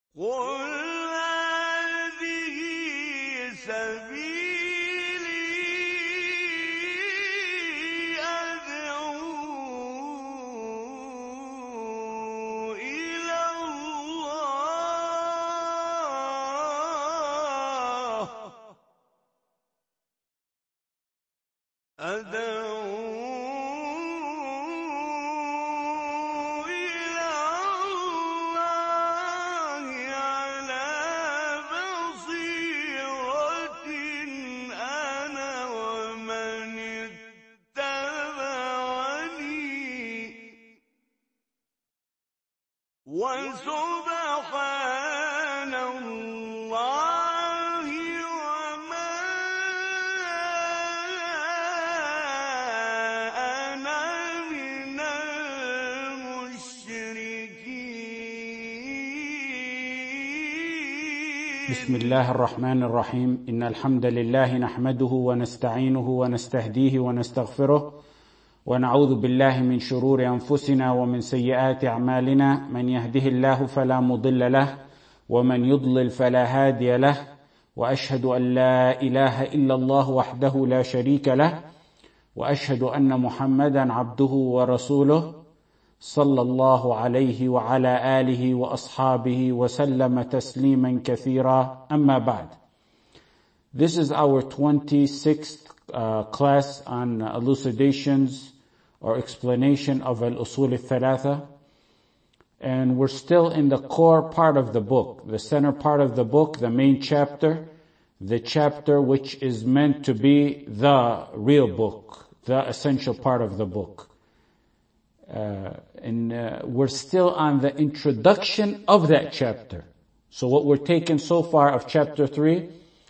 قُلْ هَٰذِهِ سَبِيلِي أَدْعُو إِلَى اللَّهِ عَلَىٰ بَصِيرَةٍ أَنَا وَمَنِ اتَّبَعَنِي ۖ وَسُبْحَانَ اللَّهِ وَمَا أَنَا مِنَ الْمُشْرِكِينَ. بسم الله الرحمن الرحيم. إن الحمد لله نحمده ونستعينه ونستهديه ونستغفره ونعوذ بالله من شرور أنفسنا ومن سيئات أعمالنا. من يهده الله فلا مضل له ومن يضلل فلا هادي له، وأشهد أن لا إله إلا الله وحده لا شريك له، وأشهد أن محمدا عبده ورسوله صلى الله عليه وعلى آله وأصحابه وسلم تسليما كثيرا. أما بعد. This is our 26th class on elucidations or explanation of al-usul al-thalatha. And we're still in the core part of the book, the center part of the book, the main chapter, the chapter which is meant to be the real book, the essential part of the book. We're still on the introduction of that chapter. So what we're taking so far of chapter 3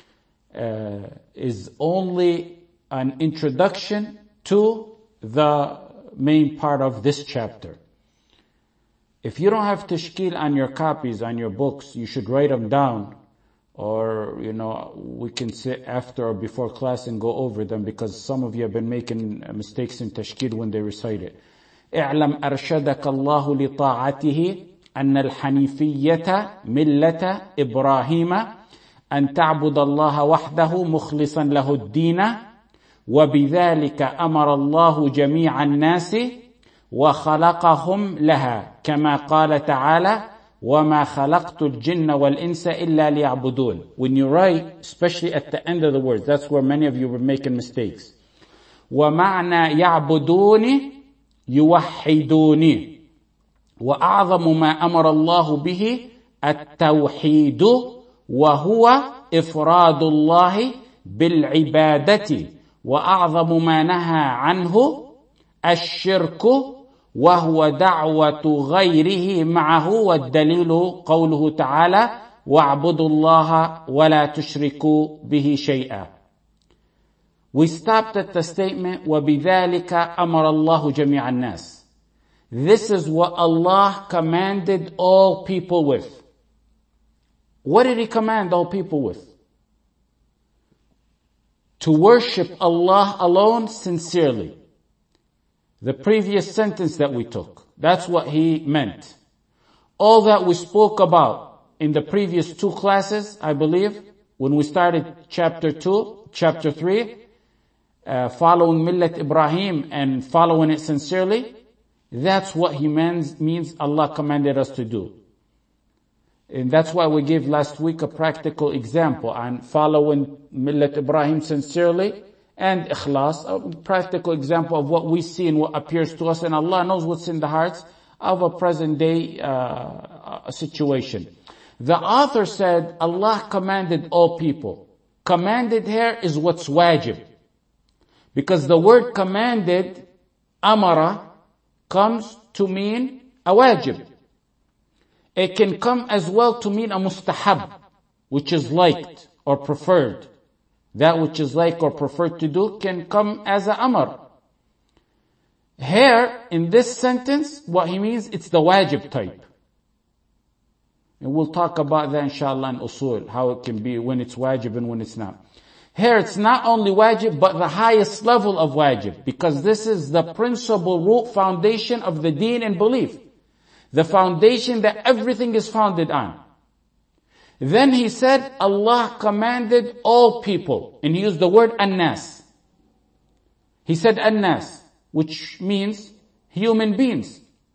is only an introduction to the main part of this chapter. If you don't have tashkil on your copies, on your books, you should write them down, or we can sit after or before class and go over them, because some of you have been making mistakes in tashkil when they recite it. اعلم أرشدك الله لطاعته أن الحنيفية ملة إبراهيم أن تعبد الله وحده مخلصا له الدين، وبذلك أمر الله جميع الناس وخلقهم لها، كما قال تعالى وما خلقت الجن والإنس إلا ليعبدون. When you write, especially at the end of the words, that's where many of you were making mistakes. ومعنى يعبدوني يوحدوني، وأعظم ما أمر الله به التوحيد، وهو إفراد الله بالعبادة، وأعظم ما نهى عنه الشرك، وهو دعوة غيره معه، والدليل قوله تعالى واعبدوا الله ولا تشركوا به شيئا. We stopped at the statement وَبِذَلِكَ أَمَرَ اللَّهُ جَمِيعَ النَّاسِ. This is what Allah commanded all people with. What did He command all people with? To worship Allah alone sincerely. The previous sentence that we took, that's what He meant. All that we spoke about in the previous 2 classes, I believe, when we started chapter 3, following Millat Ibrahim and following it sincerely, that's what He means Allah commanded us to do. And that's why we gave last week a practical example on following Millat Ibrahim sincerely and ikhlas, a practical example of what we see and what appears to us, and Allah knows what's in the hearts of a present day situation. The author said Allah commanded all people. Commanded here is what's wajib. Because the word commanded, amara, comes to mean a wajib. It can come as well to mean a mustahab, which is liked or preferred. That which is liked or preferred to do can come as a amar. Here, in this sentence, what he means, it's the wajib type. And we'll talk about that inshallah in usul, how it can be when it's wajib and when it's not. Here it's not only wajib, but the highest level of wajib, because this is the principal root foundation of the deen and belief. The foundation that everything is founded on. Then he said, Allah commanded all people. And he used the word an-nas. He said an-nas, which means human beings.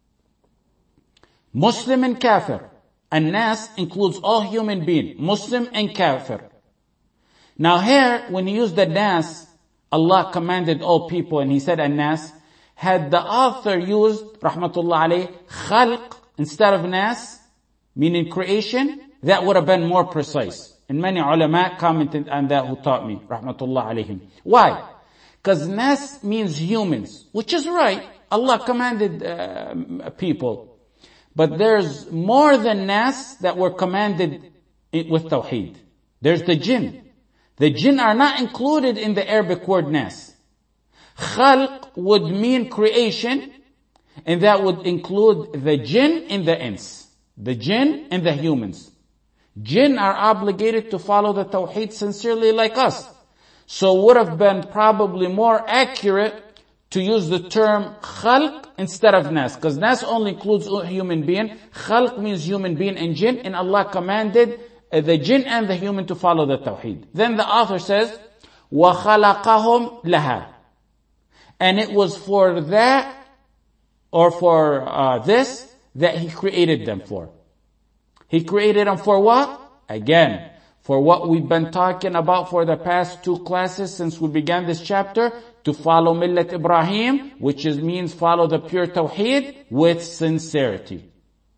Muslim and kafir. An-nas includes all human beings, Muslim and kafir. Now here, when he used the nas, Allah commanded all people, and he said an-nas, had the author used, rahmatullah alayh, khalq instead of nas, meaning creation, that would have been more precise. And many ulama commented on that who taught me, rahmatullah alayhim. Why? Because nas means humans, which is right. Allah commanded people. But there's more than nas that were commanded with tawheed. There's the jinn. The jinn are not included in the Arabic word nas. Khalq would mean creation, and that would include the jinn and the ins. The jinn and the humans. Jinn are obligated to follow the tawheed sincerely like us. So would have been probably more accurate to use the term khalq instead of nas, because nas only includes human being. Khalq means human being and jinn, and Allah commanded the jinn and the human to follow the tawheed. Then the author says, وَخَلَقَهُمْ لَهَا. And it was for that, or for this, that He created them for. He created them for what? Again, for what we've been talking about for the past 2 classes since we began this chapter, to follow Millat Ibrahim, which means follow the pure Tawheed with sincerity.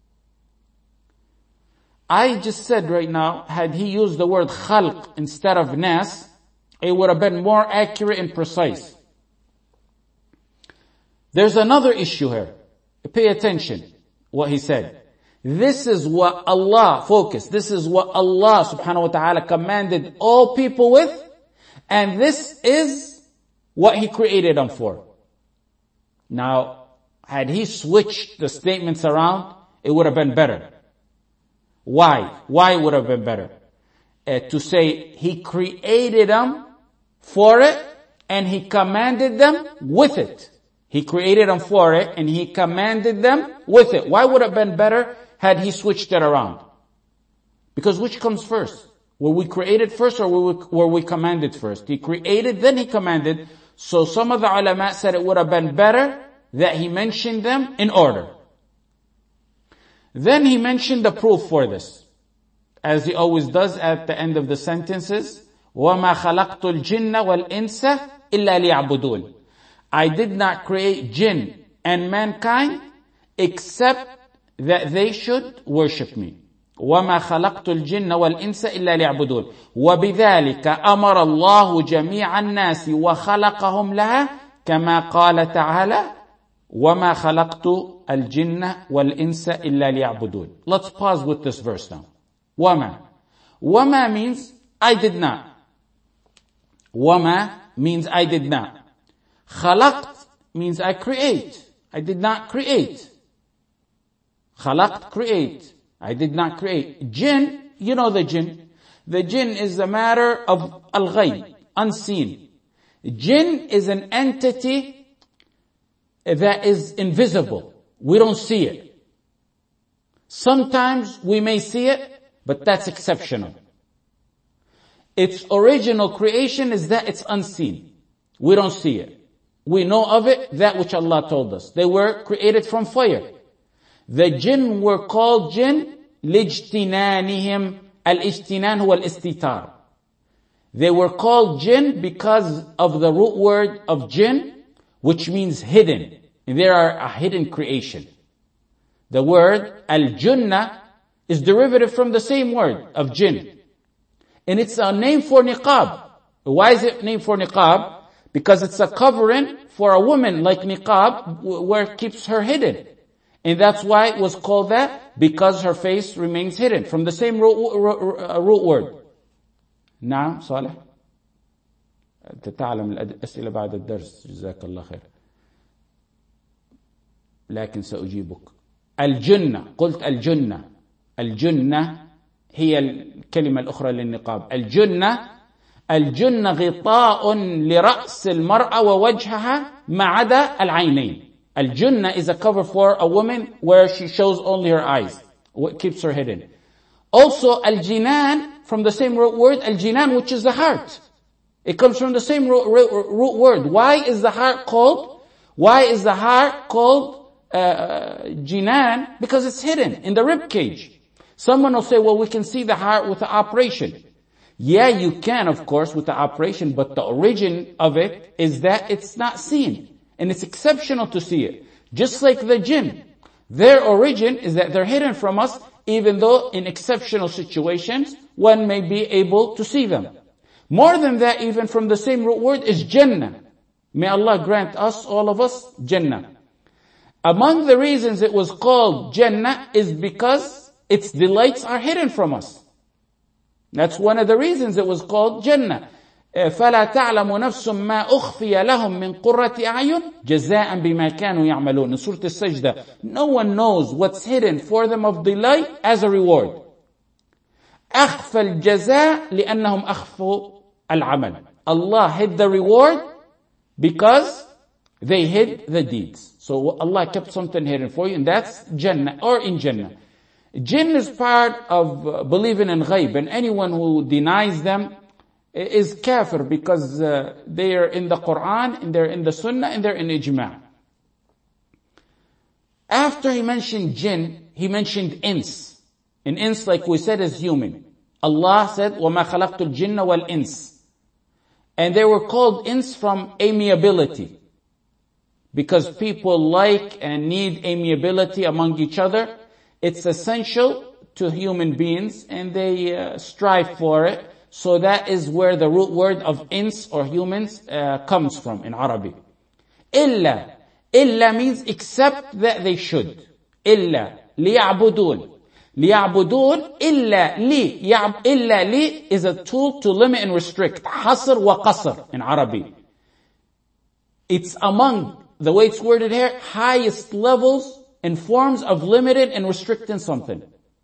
I just said right now, had he used the word khalq instead of nas, it would have been more accurate and precise. There's another issue here. Pay attention what he said. This is what Allah, focus, this is what Allah subhanahu wa ta'ala commanded all people with, and this is what He created them for. Now, had he switched the statements around, it would have been better. Why? Why would have been better? To say He created them for it, and He commanded them with it. He created them for it, and He commanded them with it. Why would it have been better had he switched it around? Because which comes first? Were we created first, or were we commanded first? He created, then He commanded. So some of the ulama said it would have been better that He mentioned them in order. Then He mentioned the proof for this, as He always does at the end of the sentences. وَمَا خَلَقْتُ الْجِنَّ وَالْإِنسَ إِلَّا لِيَعْبُدُونَ. I did not create jinn and mankind except that they should worship me. وَمَا خَلَقْتُ الْجِنَّ وَالْإِنسَ إِلَّا لِيَعْبُدُونَ وَبِذَلِكَ أَمَرَ اللَّهُ جَمِيعَ النَّاسِ وَخَلَقَهُمْ لَهَا كَمَا قَالَ تَعَالَى وَمَا خَلَقْتُ الْجِنَّ وَالْإِنسَ إِلَّا لِيَعْبُدُونَ. Let's pause with this verse now. وَمَا. وَمَا means I did not. وَمَا means I did not. خَلَقْت means I create. I did not create. خَلَقْت, create. I did not create. Jinn, you know the jinn. The jinn is a matter of al-ghayb, unseen. Jinn is an entity that is invisible. We don't see it. Sometimes we may see it, but that's exceptional. Its original creation is that it's unseen. We don't see it. We know of it, that which Allah told us. They were created from fire. The jinn were called jinn lijtinanihim. Al-ijtinan huwa al-istitar. They were called jinn because of the root word of jinn, which means hidden. And they are a hidden creation. The word al-junnah is derivative from the same word of jinn. And it's a name for niqab. Why is it named for niqab? Because it's a covering for a woman like niqab, where it keeps her hidden. And that's why it was called that, because her face remains hidden, from the same root word. نعم صالح أنت تعلم الأسئلة بعد الدرس جزاك الله خير لكن سأجيبك. الجنة قلت الجنة. الجنة هي الكلمة الأخرى للنقاب. الجنة غطاء لرأس المرأة ووجهها ما عدا العينين. Al-Junnah is a cover for a woman where she shows only her eyes. What keeps her hidden. Also, al-jinan, from the same root word, al-jinan, which is the heart. It comes from the same root word. Why is the heart called jinan? Because it's hidden in the rib cage. Someone will say, well, we can see the heart with the operation. Yeah, you can, of course, with the operation, but the origin of it is that it's not seen. And it's exceptional to see it. Just like the jinn. Their origin is that they're hidden from us, even though in exceptional situations, one may be able to see them. More than that, even from the same root word is Jannah. May Allah grant us, all of us, Jannah. Among the reasons it was called Jannah is because its delights are hidden from us. That's one of the reasons it was called Jannah. فَلَا تَعْلَمُ نَفْسٌ مَا أُخْفِيَ لَهُم مِّن قُرَّةِ أَعْيُنٍ جَزَاءً بِمَا كَانُوا يَعْمَلُونَ. In Surah Al-Sajdah, no one knows what's hidden for them of delight as a reward. أَخْفَى الْجَزَاء لِأَنَّهُمْ أَخْفُوا الْعَمَلِ. Allah hid the reward because they hid the deeds. So Allah kept something hidden for you, and that's Jannah, or in Jannah. Jinn is part of believing in ghaib, and anyone who denies them is kafir, because they are in the Quran, and they're in the Sunnah, and they're in Ijma'. After he mentioned jinn, he mentioned ins. And ins, like we said, is human. Allah said, وَمَا خَلَقْتُ الْجِنَّ وَالْإِنسِ. And they were called ins from amiability, because people like and need amiability among each other. It's essential to human beings, and they strive for it. So that is where the root word of ins or humans comes from in Arabic. Illa. Illa means except that they should. Illa. لِيَعْبُدُونَ. لِيَعْبُدُونَ إِلَّا لِي. إِلَّا لِي is a tool to limit and restrict. حصر وقصر in Arabic. It's among, the way it's worded here, highest levels and forms of limited and restricting something.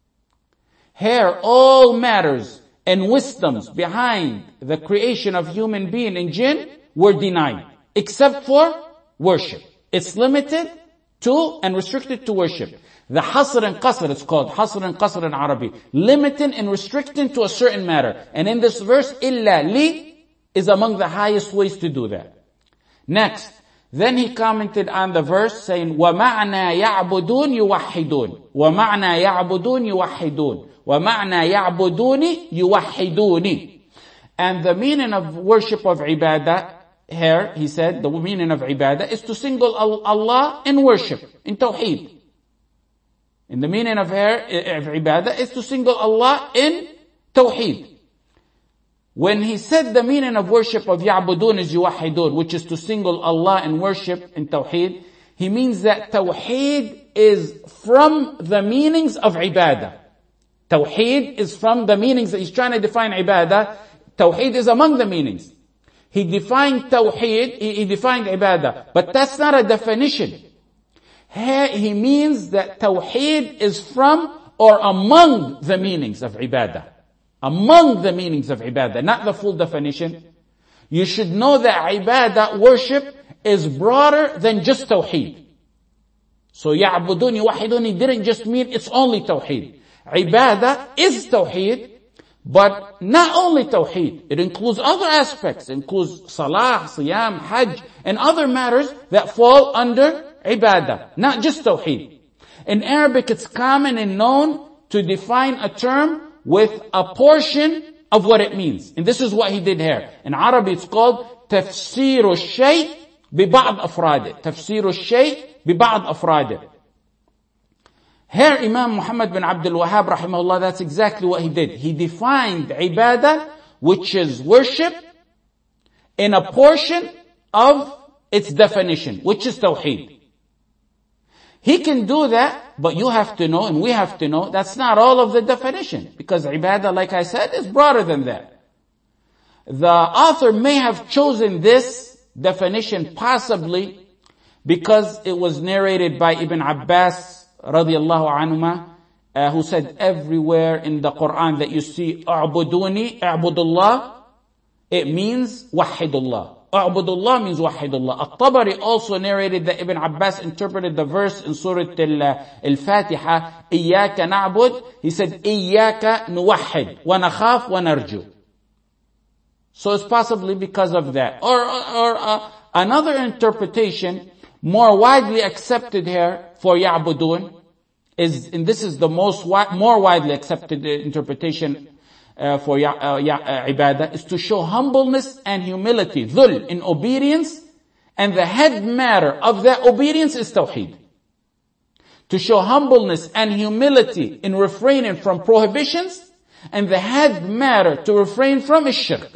Here, all matters and wisdoms behind the creation of human being and jinn were denied, except for worship. It's limited to and restricted to worship. The hasr and qasr, it's called hasr and qasr in Arabic, limiting and restricting to a certain matter. And in this verse, illa li is among the highest ways to do that. Next, then he commented on the verse saying, وَمَعْنَا يَعْبُدُونَ يُوَحِّدُونَ وَمَعْنَا يَعْبُدُونَ يُوَحِّدُونَ وَمَعْنَا يَعْبُدُونِ يُوَحِّدُونِ. And the meaning of worship of ibadah here, he said, the meaning of ibadah is to single Allah in worship, in tawheed. And the meaning of ibadah is to single Allah in tawheed. When he said the meaning of worship of ya'budun is yuwahidun, which is to single Allah in worship in tawheed, he means that tawheed is from the meanings of ibadah. Tawheed is from the meanings that he's trying to define ibadah. Tawheed is among the meanings. He defined tawheed, he defined ibadah, but that's not a definition. Here he means that tawheed is from or among the meanings of ibadah. Among the meanings of ibadah, not the full definition. You should know that ibadah, worship, is broader than just tawheed. So ya'budun yuwahidun didn't just mean it's only tawheed. Ibadah is tawheed, but not only tawheed. It includes other aspects. It includes salah, siyam, hajj, and other matters that fall under ibadah, not just tawheed. In Arabic, it's common and known to define a term with a portion of what it means. And this is what he did here. In Arabic, it's called تفسير الشيء ببعض أفراده. تفسير الشيء ببعض أفراده. Here, Imam Muhammad bin Abdul Wahhab, rahimahullah, that's exactly what he did. He defined ibadah, which is worship, in a portion of its definition, which is tawheed. He can do that, but you have to know, and we have to know, that's not all of the definition. Because ibadah, like I said, is broader than that. The author may have chosen this definition possibly because it was narrated by Ibn Abbas radiyallahu anhuma, who said everywhere in the Quran that you see a'buduni, a'budullah, it means wahidullah. A'budullah means wahidullah. At-Tabari also narrated that Ibn Abbas interpreted the verse in Surah Al-Fatiha, إِيَّاكَ نَعْبُدُ. He said, إِيَّاكَ نُوَحِّدُ وَنَخَافُ وَنَرْجُو. So it's possibly because of that. Or another interpretation, more widely accepted here for يَعْبُدُونَ, and this is the more widely accepted interpretation for ibadah, is to show humbleness and humility, dhul, in obedience, and the head matter of that obedience is tawheed. To show humbleness and humility in refraining from prohibitions, and the head matter to refrain from is shirk.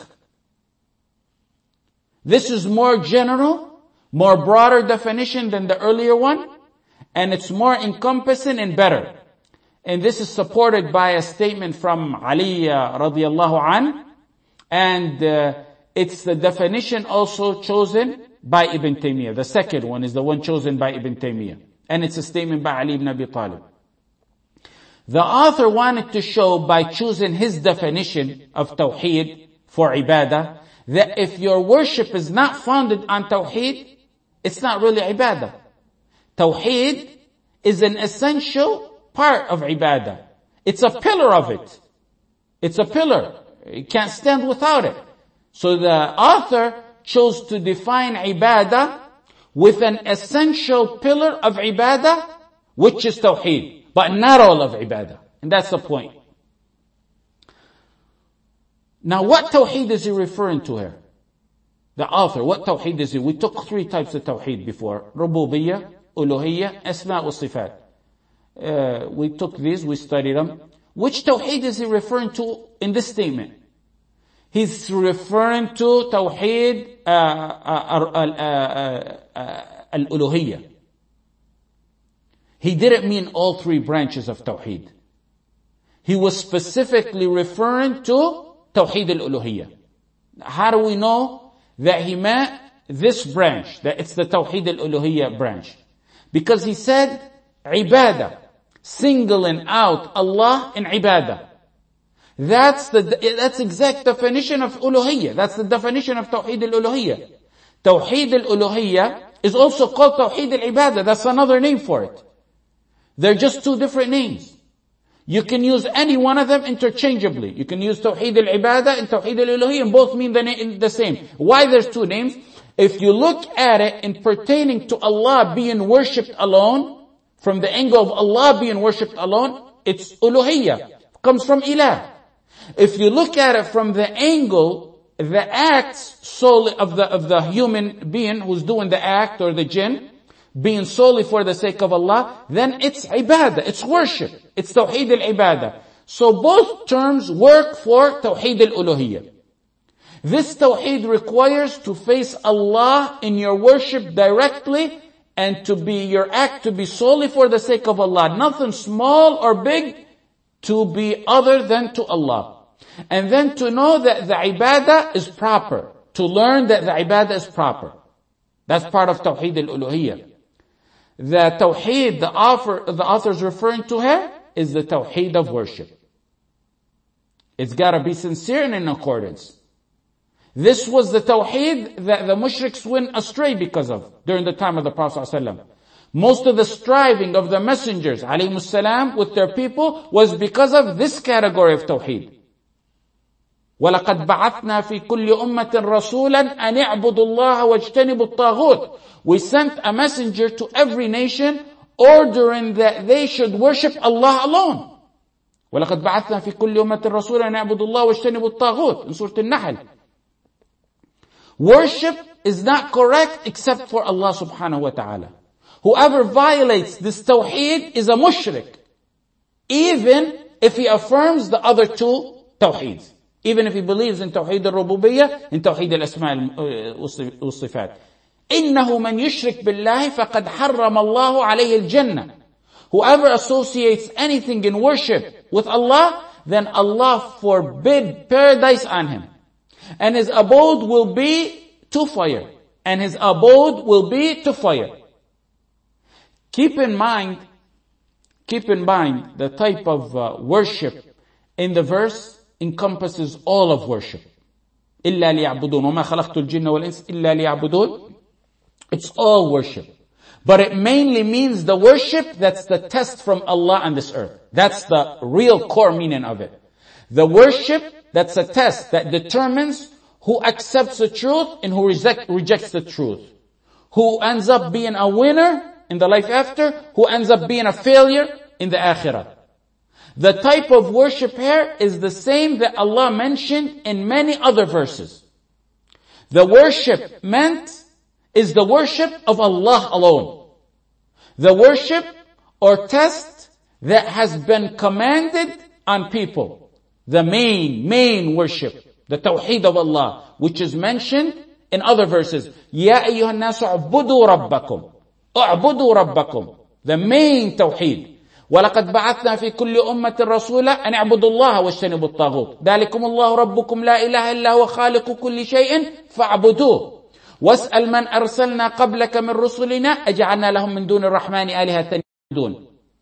This is more general, more broader definition than the earlier one, and it's more encompassing and better. And this is supported by a statement from Ali radiallahu an, and it's the definition also chosen by Ibn Taymiyyah. The second one is the one chosen by Ibn Taymiyyah, and it's a statement by Ali ibn Abi Talib. The author wanted to show by choosing his definition of tawheed for ibadah, that if your worship is not founded on tawheed, it's not really ibadah. Tawheed is an essential part of ibadah. It's a pillar of it. It's a pillar. You can't stand without it. So the author chose to define ibadah with an essential pillar of ibadah, which is tawheed, but not all of ibadah. And that's the point. Now what tawheed is he referring to here? The author, what tawheed is he? We took 3 types of tawheed before. Rububiyyah, Uluhiyyah, Asma' wa Sifat. We took these, we studied them. Which tawheed is he referring to in this statement? He's referring to tawheed al-uluhiyyah. He didn't mean all 3 branches of tawheed. He was specifically referring to tawheed al-uluhiyyah. How do we know that he meant this branch, that it's the tawheed al-uluhiyyah branch? Because he said ibadah, singling out Allah in ibadah. That's exact definition of uluhiyyah. That's the definition of tawheed al-uluhiyyah. Tawheed al-uluhiyyah is also called tawheed al-ibadah. That's another name for it. They're just 2 different names. You can use any one of them interchangeably. You can use tawheed al-ibadah and tawheed al-uluhiyyah, and both mean the same. Why there's 2 names? If you look at it in pertaining to Allah being worshipped alone, from the angle of Allah being worshipped alone, it's uluhiyyah. It comes from ilah. If you look at it from the angle, the acts solely of the human being who's doing the act, or the jinn, being solely for the sake of Allah, then it's ibadah, it's worship. It's tawheed al-ibadah. So both terms work for tawheed al-uluhiyyah. This tawheed requires to face Allah in your worship directly, and to be your act to be solely for the sake of Allah. Nothing small or big to be other than to Allah. And then to know that the ibadah is proper. To learn that the ibadah is proper. That's part of tawheed al-uluhiyyah. The tawheed the author is referring to here is the tawheed of worship. It's gotta be sincere and in accordance. This was the tawheed that the mushriks went astray because of during the time of the Prophet ﷺ. Most of the striving of the messengers ﷺ with their people was because of this category of tawheed. وَلَقَدْ بَعَثْنَا فِي كُلِّ أُمَّةٍ رَسُولًا أَنِ اعْبُدُوا اللَّهَ وَاجْتَنِبُوا الطَّاغُوتِ. We sent a messenger to every nation ordering that they should worship Allah alone. وَلَقَدْ بَعَثْنَا فِي كُلِّ أُمَّةٍ رَسُولًا أَنِ اعْبُدُوا اللَّهَ وَاجْتَنِبُوا الطَّاغُوتِ in Surah Al-Nahl. Worship is not correct except for Allah subhanahu wa ta'ala. Whoever violates this tawheed is a mushrik, even if he affirms the other 2 tawheeds. Even if he believes in tawheed al-rububiyyah, in tawheed al-asma' al-sifat. إِنَّهُ مَنْ يُشْرِكْ بِاللَّهِ فَقَدْ حَرَّمَ اللَّهُ عَلَيْهِ الْجَنَّةِ. Whoever associates anything in worship with Allah, then Allah forbid paradise on him. And his abode will be to fire. And his abode will be to fire. Keep in mind the type of worship in the verse encompasses all of worship. إِلَّا لِيَعْبُدُونَ وَمَا خَلَقْتُ الْجِنَّ وَالْإِنسَ إِلَّا لِيَعْبُدُونَ. It's all worship. But it mainly means the worship that's the test from Allah on this earth. That's the real core meaning of it. The worship that's a test that determines who accepts the truth and who rejects the truth. Who ends up being a winner in the life after, who ends up being a failure in the akhirah. The type of worship here is the same that Allah mentioned in many other verses. The worship meant is the worship of Allah alone. The worship or test that has been commanded on people. The main worship, the tawheed of Allah, which is mentioned in other verses. Ya ayyuhan nasu u'budu rabbakum. U'budu rabbakum. The main tawheed. وَلَقَدْ بَعَثْنَا فِي كُلِّ أُمَّةٍ رَسُولًا أَنِ اعْبُدُوا اللَّهَ وَاجْتَنِبُوا الطَّاغُوتَ ذَلِكُمُ اللَّهُ رَبُّكُمْ لَا إِلَهَ إِلَّا هُوَ خَالِقُ كُلِّ شَيْءٍ فَاعْبُدُوهُ وَاسْأَلْ مَنْ أَرْسَلْنَا قَبْلَكَ مِنْ رُسُلِنَا أَجْعَلْنَا لَهُم مِّن دُونِ الرَّحْمَنِ آلِهَةً يَعْبُدُونَ.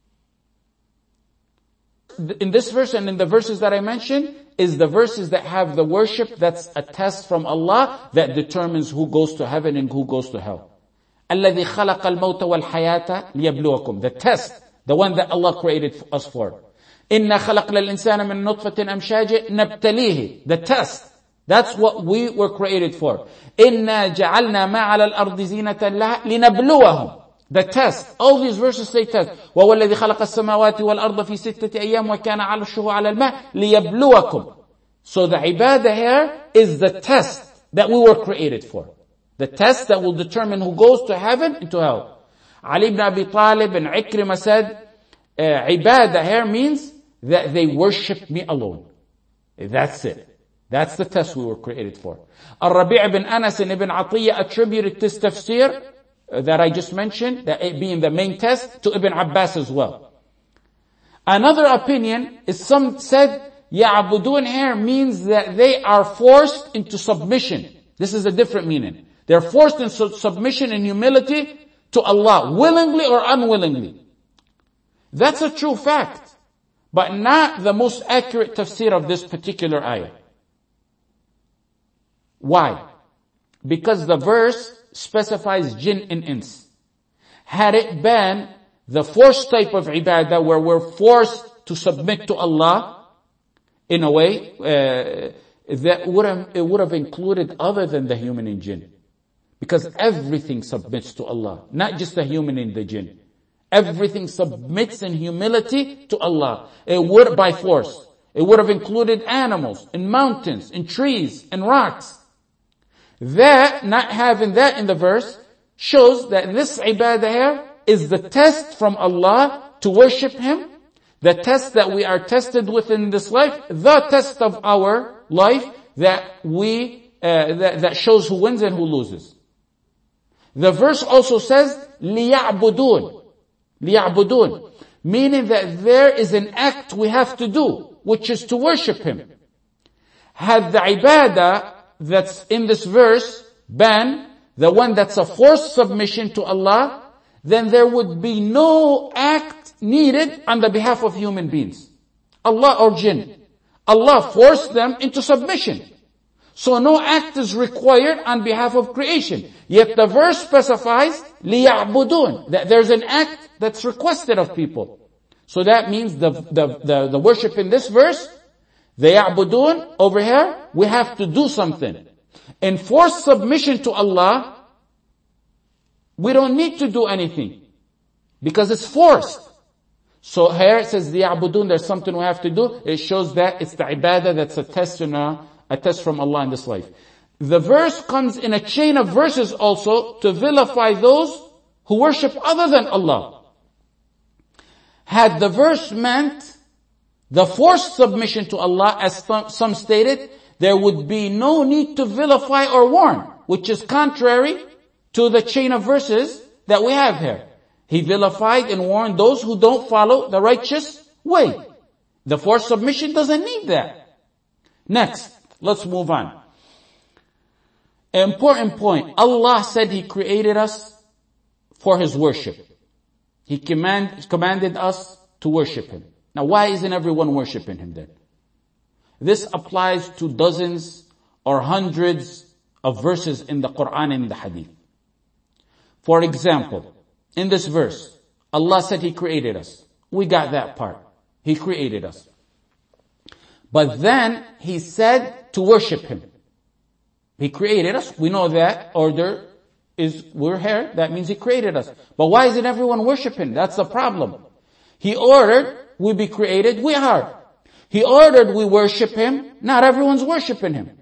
In this verse and in the verses that I mentioned is the verses that have the worship that's a test from Allah that determines who goes to heaven and who goes to hell. الَّذِي خَلَقَ الْمَوْتَ وَالْحَيَاةَ لِيَبْلُوَكُمْ. The test, the one that Allah created us for. إِنَّا خَلَقْنَا الْإِنسَانَ مِن نُطْفَةٍ أَمْشَاجٍ نَبْتَلِيهِ. The test. That's what we were created for. إِنَّا جَعَلْنَا مَا عَلَى الْأَرْضِ زِينَةً لَهَا لِنَبْلُوَهُم. The test. All these verses say test. وَهُوَ الَّذِي خَلَقَ السَّمَاوَاتِ وَالْأَرْضَ فِي سِتَّةِ أَيَّامٍ وَكَانَ عَرْشُهُ عَلَى الْمَاءِ لِيَبْلُوَكُمْ. So the ibadah here is the test that we were created for. The test that will determine who goes to heaven and to hell. Ali ibn Abi Talib and Ikrimah said, ibadah here means that they worship me alone. That's it. That's the test we were created for. Al-Rabi' ibn Anas and Ibn Atiyya attributed this tafsir that I just mentioned, that it being the main test, to Ibn Abbas as well. Another opinion is some said, Ya'budun here means that they are forced into submission. This is a different meaning. They're forced into submission and humility to Allah, willingly or unwillingly. That's a true fact, but not the most accurate tafsir of this particular ayah. Why? Because the verse specifies jinn and ins. Had it been the forced type of ibadah where we're forced to submit to Allah in a way, it would have included other than the human and jinn. Because everything submits to Allah, not just the human and the jinn. Everything submits in humility to Allah. It would by force. It would have included animals and mountains and trees and rocks. That, not having that in the verse, shows that this ibadah here is the test from Allah to worship Him, the test that we are tested with in this life, the test of our life that that shows who wins and who loses. The verse also says, لِيَعْبُدُونَ. لِيَعْبُدُونَ. Meaning that there is an act we have to do, which is to worship Him. Had the ibadah that's in this verse been the one that's a forced submission to Allah, then there would be no act needed on the behalf of human beings. Allah or jinn. Allah forced them into submission. So no act is required on behalf of creation. Yet the verse specifies, لِيَعْبُدُونَ, that there's an act that's requested of people. So that means the worship in this verse, the يَعْبُدُونَ over here, we have to do something. In forced submission to Allah, we don't need to do anything. Because it's forced. So here it says, لِيَعْبُدُونَ, there's something we have to do. It shows that it's the ibadah that's a test from Allah in this life. The verse comes in a chain of verses also to vilify those who worship other than Allah. Had the verse meant the forced submission to Allah, as some stated, there would be no need to vilify or warn, which is contrary to the chain of verses that we have here. He vilified and warned those who don't follow the righteous way. The forced submission doesn't need that. Next, let's move on. An important point. Allah said He created us for His worship. He commanded us to worship Him. Now why isn't everyone worshiping Him then? This applies to dozens or hundreds of verses in the Quran and the Hadith. For example, in this verse, Allah said He created us. We got that part. He created us. But then He said to worship Him. He created us. We know that order is we're here. That means He created us. But why isn't everyone worshiping? That's the problem. He ordered we be created. We are. He ordered we worship Him. Not everyone's worshiping Him.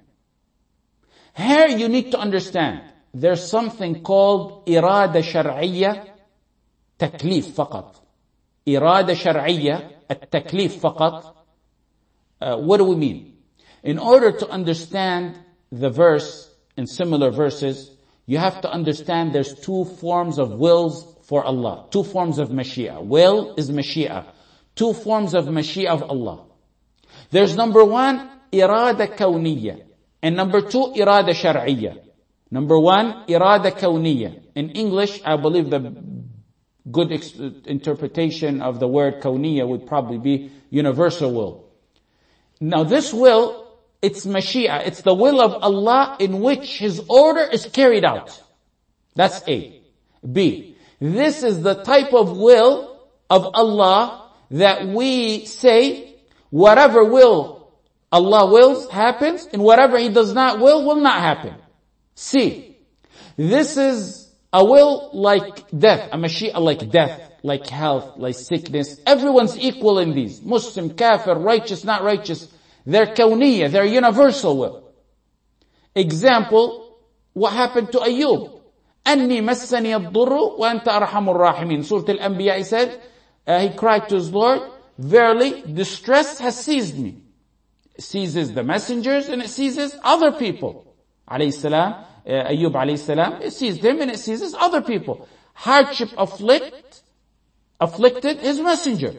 Here you need to understand. There's something called irada shar'iyya, taklif faqat. Irada shar'iyya, at-taklif faqat. What do we mean? In order to understand the verse and similar verses, you have to understand there's two forms of wills for Allah. Two forms of mashi'ah. Will is mashi'ah. Two forms of mashi'ah of Allah. There's number one, irada kawniyya. And number two, irada shar'iyya. Number one, irada kawniyya. In English, I believe the good interpretation of the word kawniyya would probably be universal will. Now this will, it's mashi'ah. It's the will of Allah in which His order is carried out. That's A. B. This is the type of will of Allah that we say, whatever will Allah wills happens, and whatever He does not will not happen. C. This is a will like death, a mashi'ah like death, like health, like sickness. Everyone's equal in these. Muslim, kafir, righteous, not righteous. They're kawniyya, they're universal will. Example, what happened to Ayyub? أَنِّي مَسَّنِيَ الضُّرُّ وَأَنْتَ أَرْحَمُ الرَّاحِمِينَ. Surah Al-Anbiya, he said, he cried to his Lord, verily, distress has seized me. It seizes the messengers and it seizes other people. Alayhi salam, Ayyub alayhi salam, it seized him and it seizes other people. Hardship afflicted his messenger.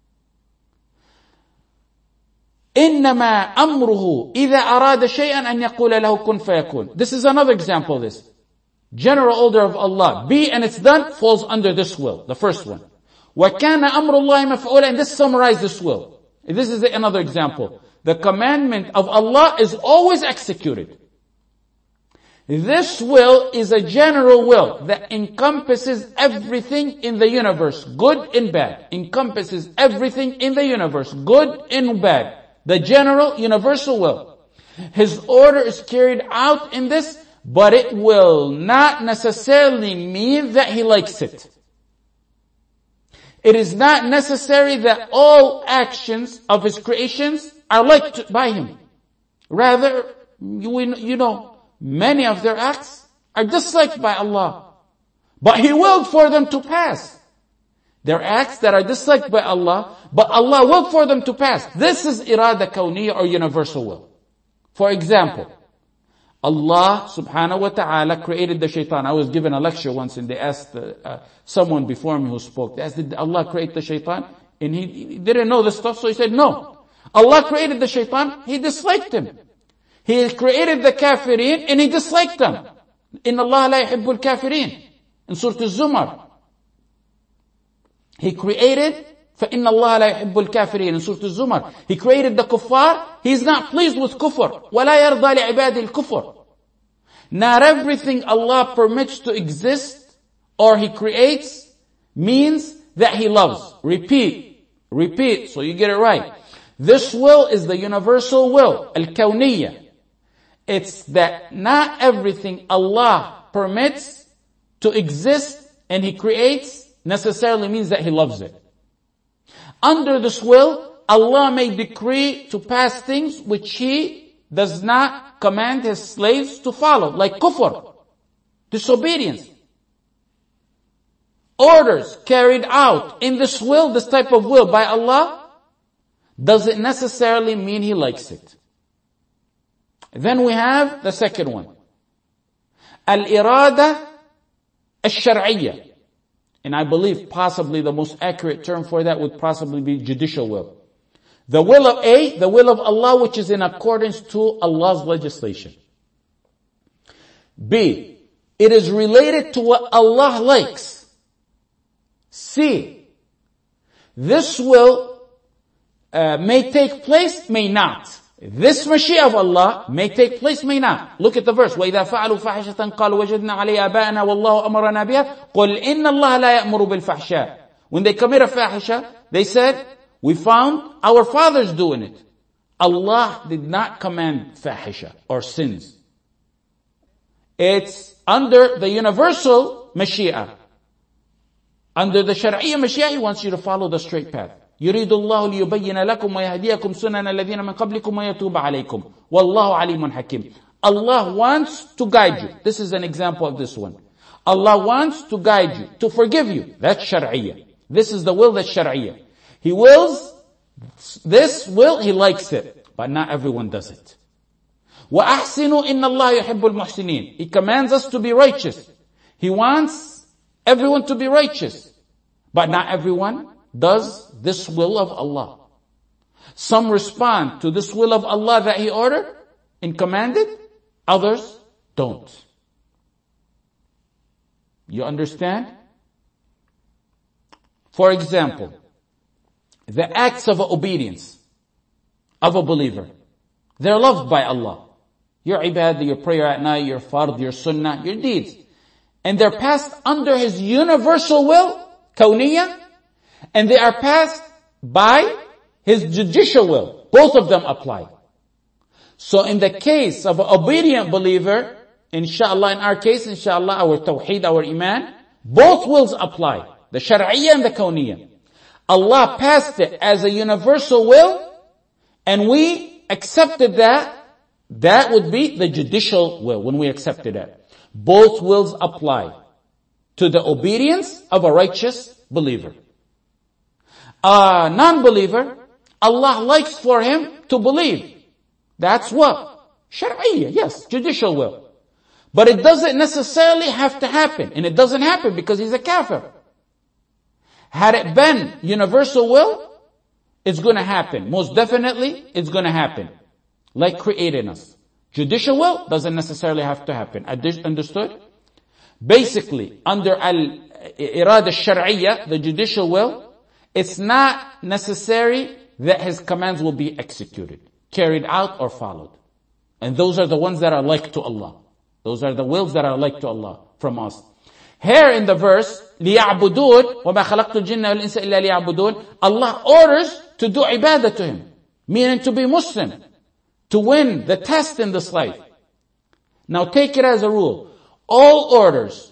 إِنَّمَا أَمْرُهُ إِذَا أَرَادَ شَيْئًا أَنْ يَقُولَ لَهُ كُنْ فَيَكُونَ. This is another example of this. General order of Allah. Be and it's done falls under this will. The first one. وَكَانَ أَمْرُ اللَّهِ مَفْعُولًا. And this summarizes this will. This is another example. The commandment of Allah is always executed. This will is a general will that encompasses everything in the universe, good and bad. Encompasses everything in the universe, good and bad. The general, universal will. His order is carried out in this, but it will not necessarily mean that He likes it. It is not necessary that all actions of His creations are liked by Him. Rather, you know, many of their acts are disliked by Allah. But He willed for them to pass. There are acts that are disliked by Allah, but Allah willed for them to pass. This is irada kawniyya or universal will. For example, Allah subhanahu wa ta'ala created the shaitan. I was given a lecture once and they asked someone before me who spoke. They asked, did Allah create the shaitan? And he didn't know this stuff, so he said, no. Allah created the shaitan, He disliked him. He created the kafirin and He disliked them. Inna Allah la yuhibbul kafirin. In Surah Al-Zumar. He created, فَإِنَّ اللَّهَ لَا يُحِبُّ الْكَافِرِينَ. In Surah Al-Zumar. He created the kuffar. He's not pleased with kufr. وَلَا يَرْضَى لِعِبَادِ الْكُفْرِ. Not everything Allah permits to exist or He creates means that He loves. Repeat, so you get it right. This will is the universal will, al-kawniyya. It's that not everything Allah permits to exist and He creates necessarily means that He loves it. Under this will, Allah may decree to pass things which He does not command His slaves to follow, like kufr, disobedience. Orders carried out in this will, this type of will by Allah, doesn't necessarily mean He likes it. Then we have the second one. Al-irada al-shar'iyya. And I believe possibly the most accurate term for that would possibly be judicial will. The will of the will of Allah which is in accordance to Allah's legislation. B, it is related to what Allah likes. C, this will may take place, may not. This Mashiach of Allah may take place, may not. Look at the verse. وَإِذَا فَعَلُوا فَحِشَةً قَالُوا وَجَدْنَا عَلَيْهَا آبَاءَنَا وَاللَّهُ أَمَرَنَا بِهَا قُلْ إِنَّ اللَّهَ لَا يَأْمُرُ بِالْفَحْشَاءِ. When they commit a fahisha, they said, we found our fathers doing it. Allah did not command fahisha or sins. It's under the universal Mashiach. Under the Shar'iyya Mashiach, He wants you to follow the straight path. يريد الله ليبين لكم ويهديكم سنن الذين من قبلكم ويتوب عليكم والله عليم حكيم. Allah wants to guide you. This is an example of this one. Allah wants to guide you, to forgive you. That's Shar'iyya. This is the will that's Shar'iyya. He wills this will, He likes it, but not everyone does it. وَأَحْسِنُوا إِنَّ اللَّهَ يُحِبُّ الْمُحْسِنِينَ. He commands us to be righteous. He wants everyone to be righteous, but not everyone does this will of Allah. Some respond to this will of Allah that He ordered and commanded, others don't. You understand? For example, the acts of obedience of a believer, they're loved by Allah. Your ibadah, your prayer at night, your fard, your sunnah, your deeds. And they're passed under His universal will, kawniyya, and they are passed by His judicial will. Both of them apply. So in the case of an obedient believer, inshallah, in our case, inshallah, our tawheed, our iman, both wills apply. The shar'iyya and the kawniyya. Allah passed it as a universal will, and we accepted that. That would be the judicial will when we accepted it. Both wills apply to the obedience of a righteous believer. A non-believer, Allah likes for him to believe. That's what? Shar'iyya, yes, judicial will. But it doesn't necessarily have to happen. And it doesn't happen because he's a kafir. Had it been universal will, it's going to happen. Most definitely, it's going to happen. Like creating us. Judicial will doesn't necessarily have to happen. Understood? Basically, under al-irada al-shar'iyya, the judicial will, it's not necessary that His commands will be executed, carried out or followed. And those are the ones that are like to Allah. Those are the wills that are like to Allah from us. Here in the verse, لِيَعْبُدُونَ وَمَا خَلَقْتُ الْجِنَّ وَالْإِنسَ إِلَّا لِيَعْبُدُونَ, Allah orders to do ibadah to Him, meaning to be Muslim, to win the test in this life. Now take it as a rule. All orders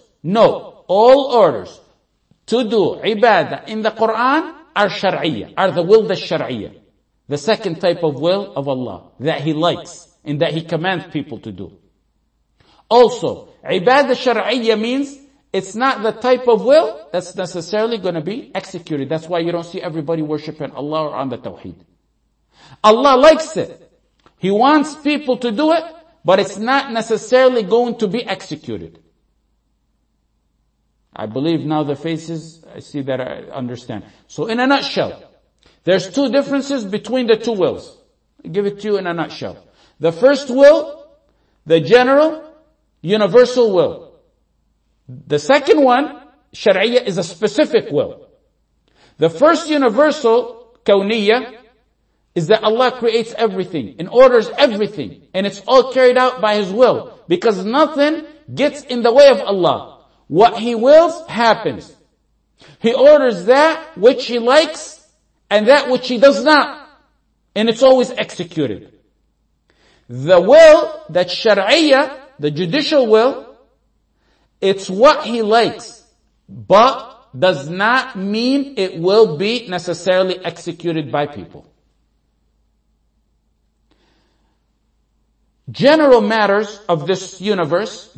to do ibadah in the Quran are shar'iyya, are the will that's shar'iyya. The second type of will of Allah, that He likes and that He commands people to do. Also, ibadah shar'iyya means it's not the type of will that's necessarily going to be executed. That's why you don't see everybody worshiping Allah or on the tawheed. Allah likes it. He wants people to do it, but it's not necessarily going to be executed. I believe now the faces, I see that I understand. So in a nutshell, there's two differences between the two wills. I'll give it to you in a nutshell. The first will, the general, universal will. The second one, Shar'iyya, is a specific will. The first universal, kawniyya, is that Allah creates everything and orders everything, and it's all carried out by His will, because nothing gets in the way of Allah. What He wills happens. He orders that which He likes and that which He does not, and it's always executed. The will, that Shar'iyya, the judicial will, it's what He likes, but does not mean it will be necessarily executed by people. General matters of this universe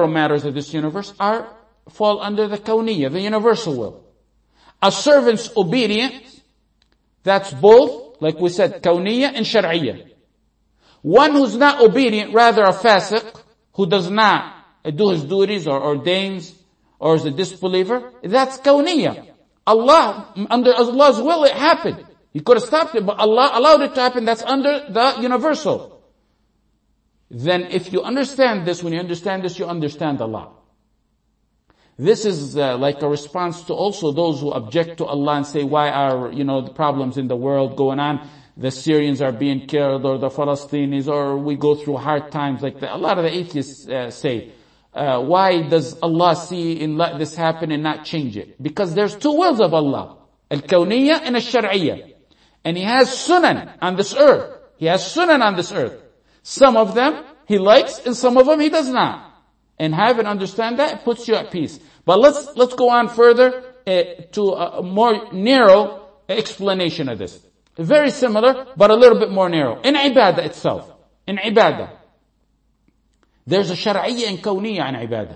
fall under the kawniyya, the universal will. A servant's obedience, that's both, like we said, kawniyya and shar'iyya. One who's not obedient, rather a fasiq, who does not do his duties or ordains, or is a disbeliever, that's kawniyya. Under Allah's will it happened. He could have stopped it, but Allah allowed it to happen. That's under the universal. Then if you understand this, when you understand this, you understand Allah. This is like a response to also those who object to Allah and say, why are, the problems in the world going on? the Syrians are being killed, or the Palestinians, or we go through hard times like that. A lot of the atheists say, why does Allah see and let this happen and not change it? Because there's two wills of Allah, al-kawniyya and al-shar'iyya. And He has sunan on this earth. He has sunan on this earth. Some of them He likes and some of them He does not. And have and understand that, it puts you at peace. But let's go on further to a more narrow explanation of this. Very similar, but a little bit more narrow. In ibadah itself. In ibadah. There's a shar'iyya and kawniyya in ibadah.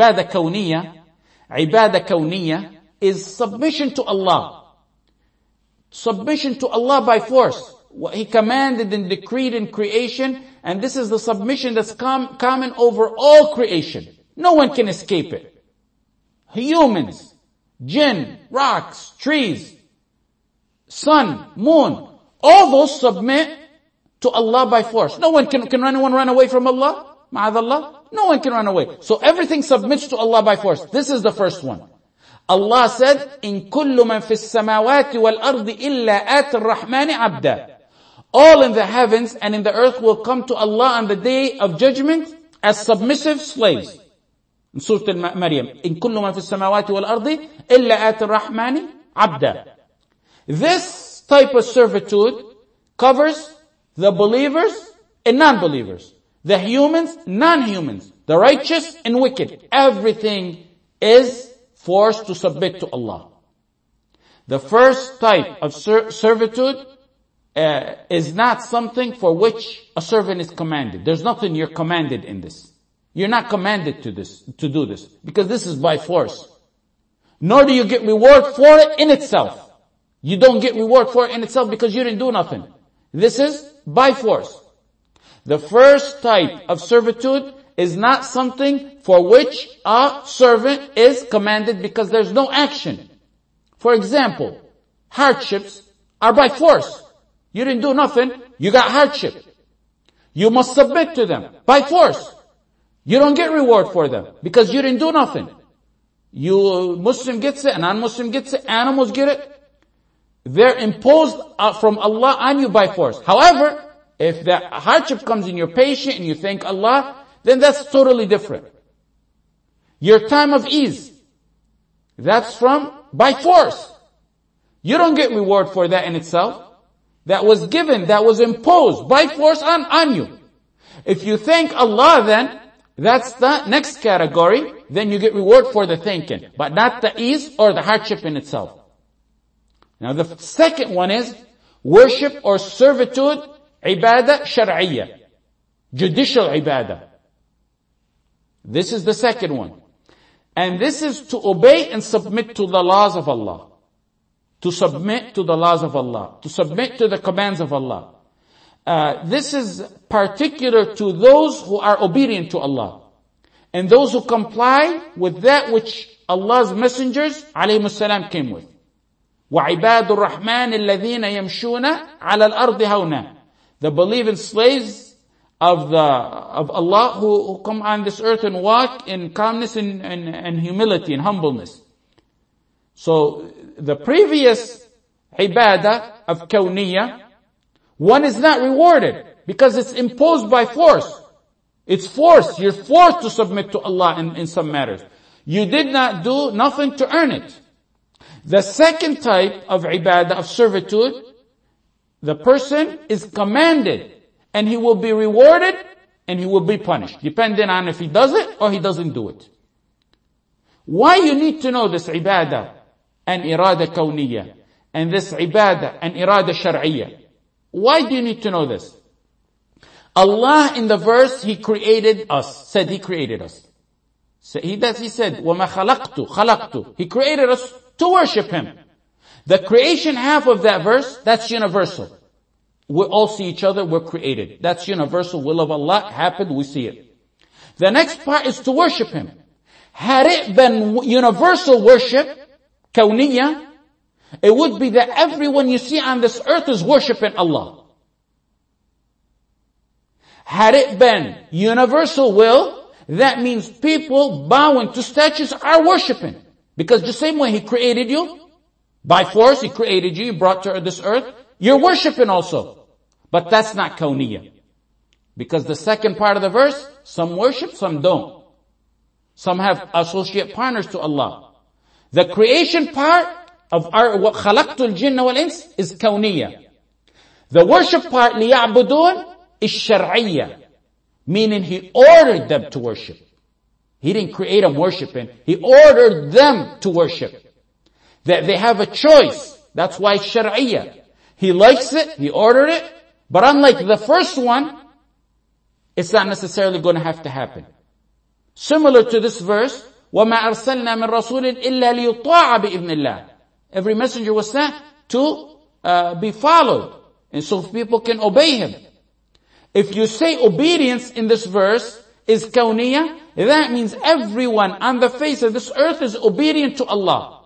Ibadah kawniyya is submission to Allah. Submission to Allah by force. What He commanded and decreed in creation, and this is the submission that's common over all creation. No one can escape it. Humans, jinn, rocks, trees, sun, moon, all those submit to Allah by force. No one can anyone run away from Allah? Ma'adallah? No one can run away. So everything submits to Allah by force. This is the first one. Allah said, "In kullu man fis samawati wal ardi illa at ar-Rahmani abda." All in the heavens and in the earth will come to Allah on the day of judgment as submissive slaves. In Surah Al-Maryam, "In kullu man fis samawati wal ardi illa at ar-Rahmani abda." This type of servitude covers the believers and non-believers, the humans, non-humans, the righteous and wicked. Everything is forced to submit to Allah. The first type of servitude is not something for which a servant is commanded. There's nothing you're commanded in this. You're not commanded to do this, because this is by force. Nor do you get reward for it in itself. You don't get reward for it in itself because you didn't do nothing. This is by force. The first type of servitude is not something for which a servant is commanded because there's no action. For example, hardships are by force. You didn't do nothing, you got hardship. You must submit to them by force. You don't get reward for them because you didn't do nothing. Muslim gets it, non-Muslim gets it, animals get it. They're imposed from Allah on you by force. However, if the hardship comes and you're patient and you thank Allah, then that's totally different. Your time of ease, that's by force. You don't get reward for that in itself. That was given, that was imposed by force on you. If you thank Allah, then that's the next category. Then you get reward for the thanking, but not the ease or the hardship in itself. Now the second one is worship or servitude, ibadah shar'iyya, judicial ibadah. This is the second one. And this is to obey and submit to the laws of Allah. To submit to the laws of Allah. To submit to the commands of Allah. This is particular to those who are obedient to Allah. And those who comply with that which Allah's messengers, alayhimus salam, came with. وَعِبَادُ الرَّحْمَنِ الَّذِينَ يَمْشُونَ عَلَى الْأَرْضِ هَوْنًا. The believing slaves of Allah who come on this earth and walk in calmness and humility and humbleness. So the previous ibadah of kawniyya, one is not rewarded because it's imposed by force. It's forced. You're forced to submit to Allah in some matters. You did not do nothing to earn it. The second type of ibadah, of servitude, the person is commanded and he will be rewarded and he will be punished, depending on if he does it or he doesn't do it. Why you need to know this ibadah and irada kawniyya and this ibadah and irada shar'iyya? Why do you need to know this? Allah in the verse, He created us, said He created us. So He said, وَمَا خَلَقْتُ. He created us to worship Him. The creation half of that verse, that's universal. We all see each other, we're created. That's universal. Will of Allah happened, we see it. The next part is to worship Him. Had it been universal worship, kawniyya, it would be that everyone you see on this earth is worshiping Allah. Had it been universal will, that means people bowing to statues are worshiping. Because the same way He created you, by force He created you, He brought to this earth, you're worshiping also. But that's not kawniyah. Because the second part of the verse, some worship, some don't. Some have associate partners to Allah. The creation part of our خَلَقْتُ الْجِنَّ وَالْإِنسِ is kawniyah. The worship part, لِيَعْبُدُونَ, is shar'iyah. Meaning He ordered them to worship. He didn't create them worshiping. He ordered them to worship. That they have a choice. That's why it's shar'iyah. He likes it, He ordered it. But unlike the first one, it's not necessarily going to have to happen. Similar to this verse, وَمَا أَرْسَلْنَا مِن رَسُولٍ إِلَّا لِيُطَاعَ بِإِذْنِ اللَّهِ. Every messenger was sent to be followed. And so people can obey him. If you say obedience in this verse is kawniyah, that means everyone on the face of this earth is obedient to Allah.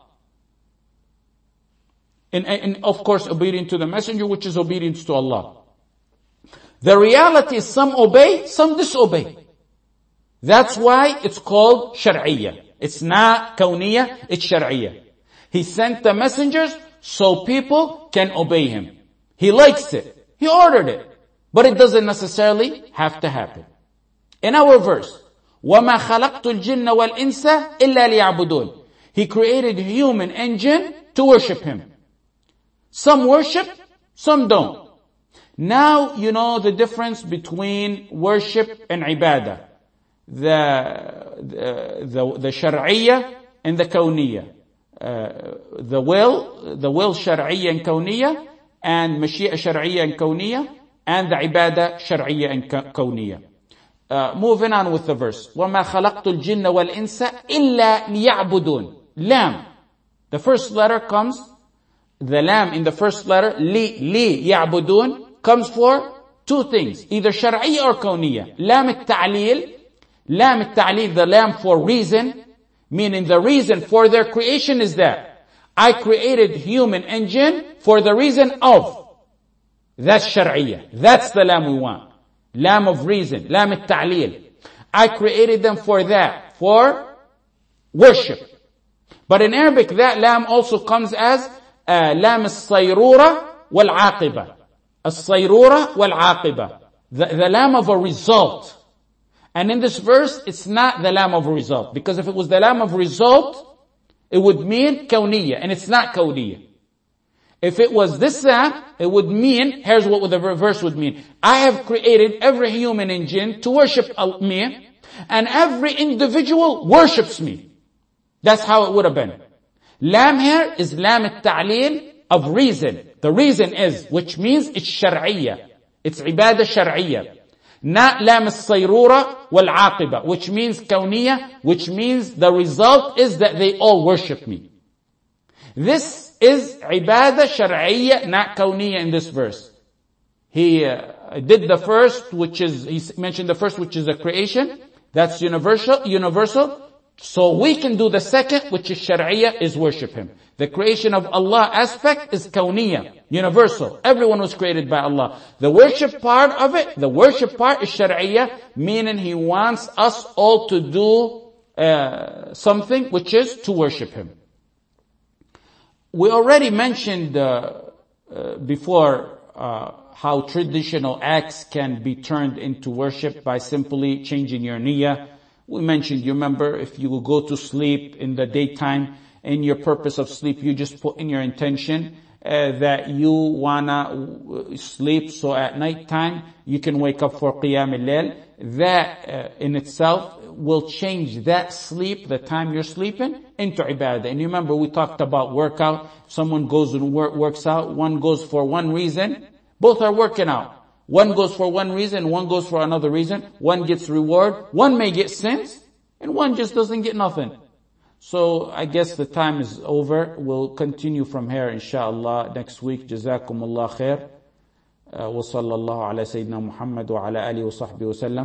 And of course obedient to the messenger, which is obedience to Allah. The reality is some obey, some disobey. That's why it's called shar'iyah. It's not kawniyah, it's shar'iyah. He sent the messengers so people can obey him. He likes it. He ordered it. But it doesn't necessarily have to happen. In our verse, وَمَا خَلَقْتُ الْجِنَّ وَالْإِنسَ إِلَّا لِيَعْبُدُونَ. He created human and jinn to worship him. Some worship, some don't. Now you know the difference between worship and ibadah. The shar'iyah and the kawniyah. The will shar'iyah and kawniyah, and mashi'a shar'iyah and kawniyah, and the ibadah shar'iyah and kawniyah. Moving on with the verse. وَمَا خَلَقْتُ الْجِنَّ وَالْإِنسَ إِلَّا لِيَعْبُدُونَ. Lam. The first letter comes, the lam in the first letter, li ya'budun, comes for two things. Either shar'iyya or kawniyya. Lam al-ta'lil, the lam for reason, meaning the reason for their creation is that I created human and jinn for the reason of. That's shar'iyya. That's the lam we want. Lam of reason, lam al-ta'lil. I created them for that, for worship. But in Arabic, that lam also comes as lam al-sayrura wal-aqiba. Al-sayrura wal-aqiba. The lam of a result. And in this verse, it's not the lam of a result. Because if it was the lam of result, it would mean kawniyya. And it's not kawniyya. If it was this lam, it would mean, here's what the verse would mean. I have created every human and jinn to worship me, and every individual worships me. That's how it would have been. Lam here is lam al-ta'lil of reason. The reason is, which means it's shar'iyya. It's ibadah shar'iyya. Not lam al-sayrura wal-aqiba, which means kawniyya, which means the result is that they all worship me. This is ibadah shar'iyya, not kawniyya in this verse. He did the first, he mentioned the first, which is the creation. That's universal. So we can do the second, which is shar'iyya, is worship him. The creation of Allah aspect is kawniyya, universal. Everyone was created by Allah. The worship part of it, the worship part is shar'iyya, meaning He wants us all to do something, which is to worship him. We already mentioned before how traditional acts can be turned into worship by simply changing your niyyah. We mentioned, you remember, if you will go to sleep in the daytime, in your purpose of sleep, you just put in your intention that you wanna sleep, so at night time you can wake up for Qiyam al-Layl. That in itself will change that sleep, the time you're sleeping, into ibadah. And you remember we talked about workout. Someone goes and works out. One goes for one reason. Both are working out. One goes for one reason, one goes for another reason. One gets reward. One may get sins, and one just doesn't get nothing. So I guess the time is over. We'll continue from here, inshallah, next week. Jazakumullah khair. Wa sallallahu ala Sayyidina Muhammad wa ala alihi wa sahbihi wa sallam.